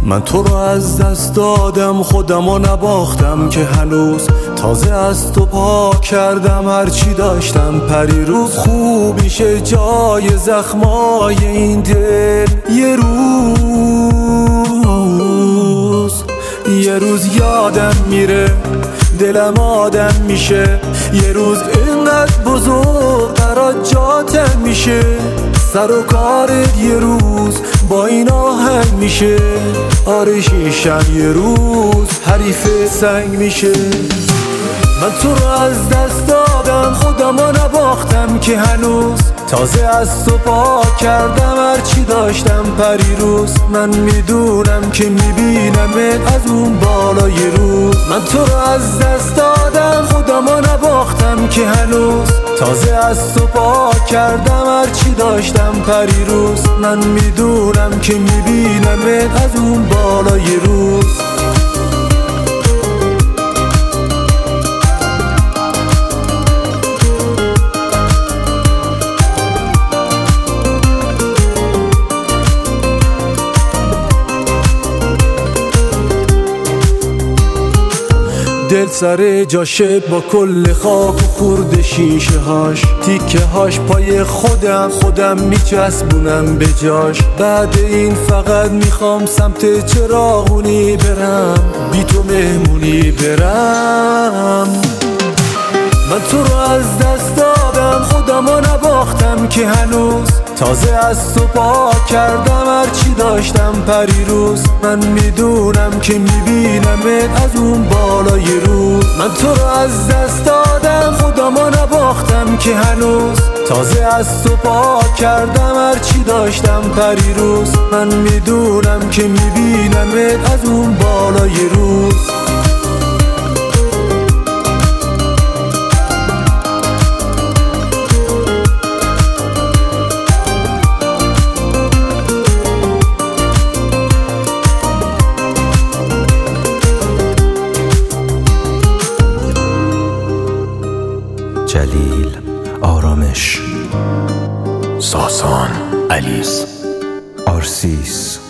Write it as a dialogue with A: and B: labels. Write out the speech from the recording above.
A: من تو رو از دست دادم، خودم رو نباختم که هنوز تازه از تو پاک کردم. هرچی داشتم پریروز خوب میشه جای زخمای این دل. یه روز یادم میره، دلم آدم میشه. یه روز اینقدر بزرگ برات جاتم میشه. سر و کارت یه روز با این آهنگ میشه. آره شیشم یه روز حریف سنگ میشه. من تو رو از دست دادم، خودم رو نباختم که هنوز تازه از تو پاک کردم. هرچی داشتم پریروز من میدونم که میبینمت از اون بالای روز. من تو رو از دست دادم، خودم رو نباختم که هنوز تازه از تو پاک کردم. هرچی داشتم پریروز من میدونم که میبینمت از اون بالای روز. دل سر جاشه با کل خاک و خورد شیشه هاش، تیکه هاش پای خودم میچسبونم به جاش. بعد این فقط میخوام سمت چراغونی برم، بی تو مهمونی برم. من تو رو از دست دادم، خودم رو نباختم که هنوز تازه از تو پاک کردم. هرچی داشتم پریروز من میدونم که میبینمت از اون بالای روز. من تو رو از دست دادم، خودم رو نباختم که هنوز تازه از تو پاک کردم. هرچی داشتم پریروز من میدونم که میبینمت از اون بالای روز.
B: جلیل آرامش، ساسان علیس، آرسیس